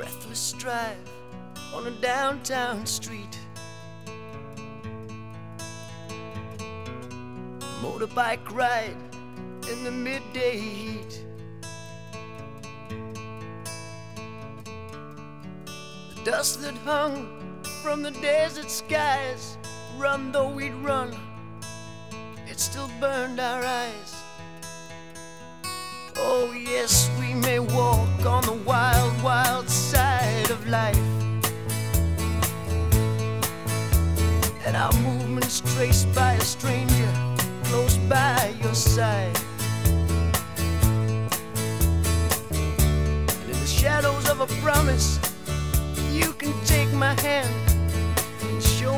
breathless strive on a downtown street. Motorbike ride in the midday heat. The dust that hung from the desert skies, run though we'd run, it still burned our eyes. Oh yes, we may walk on the wild, wild side of life, and our movements traced by a stranger close by your side. And in the shadows of a promise, you can take my hand